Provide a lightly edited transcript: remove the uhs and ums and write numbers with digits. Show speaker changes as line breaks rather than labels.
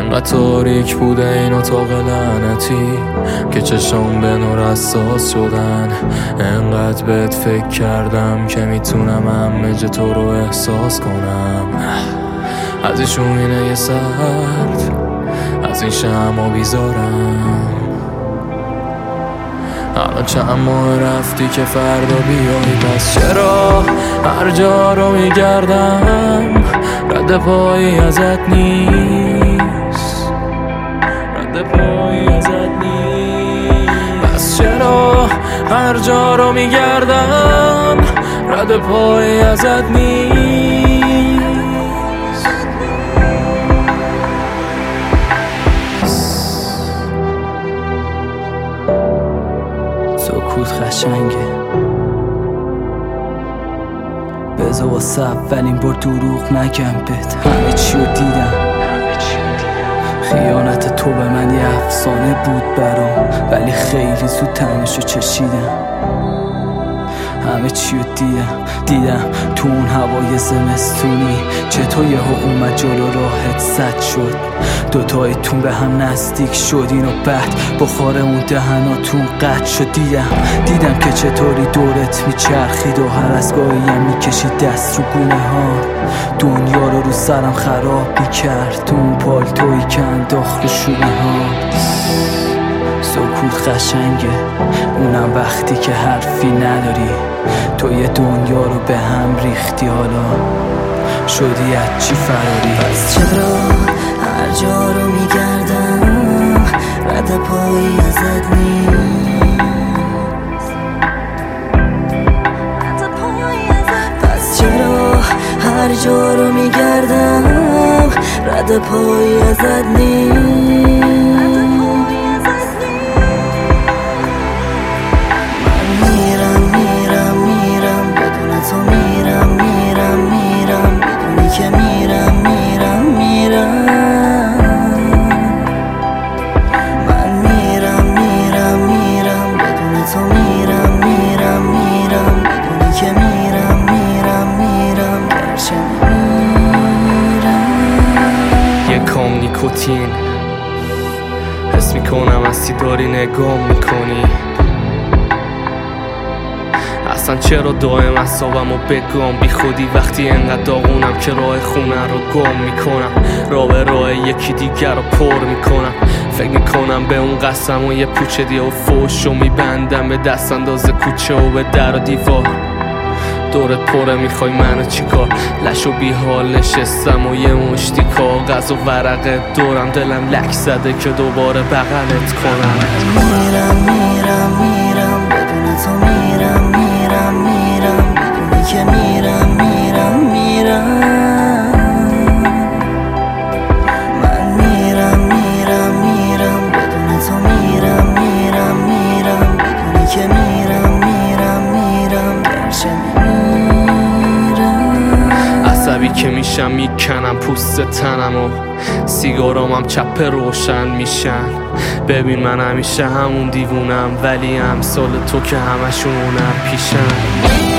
انقدر تاریک بوده این اتاق لعنتی که چشام به نور حساس شدن. انقدر بهت فکر کردم که میتونم همه جا تو رو احساس کنم. از این شومینه یه سرد، از این شمع بیزارم. الان چند ماه رفتی که فردا بیایی، پس چرا هر جا رو میگردم رد پایی ازت نیست، رد پایی ازت نیست. پس چرا هر جا رو میگردم رد پایی ازت نیست.
سکوت خشنگه، بذار واسه اولین بار دروغ نگم بهت. همه چی رو دیدم، خیانت تو به من یه افسانه بود برام، ولی خیلی زود طعمشو چشیدم. همه چی رو دیدم تو اون هوای زمستونی، چطور یهو اومد جلو راحت زد شد. دوتایتون به هم نزدیک شدین و بعد بخار اون دهناتون قطع شد. دیدم که چطوری دورت میچرخید و هر از گاهی هم میکشید دست رو گونه ها. دنیا رو سرم خراب میکرد تو اون پالتویی که انداخت رو شونه ها. سکوت خشنگه، اونم وقتی که حرفی نداری. تو یه دنیا رو به هم ریختی، حالا شدی از چی فراری.
پس چرا هر جا رو میگردم رد پایی ازت نیست. پس چرا هر جا رو میگردم رد پایی ازت نیست.
نیکوتین حس میکنم هستی داری نگاه میکنی. اصلا چرا دائم اعصابمو بگم بی خودی وقتی انقدر داغونم که راه خونه رو گم میکنم. راه به راه یکی دیگر رو پر میکنم. فکر میکنم به اون قسم و یه پوچه دیگه و فوشو میبندم به دست انداز کوچه و به در و دیوار. دورت پره میخوای منو چیکار؟ لش و بیحال نشستم و یه مشتی کاغذ و ورقه دورم، دلم لک زده که دوباره بغلت کنم.
میرم بدون تو میرم بدونی که میرم من میرم بدون تو میرم بدونی که میرم گرچه
عصبی که میشم میکنم پوست تنم و سیگارامم چپ روشن میشن. ببین من همیشه همون دیوونم، ولی امثال تو که همشونم پیشن.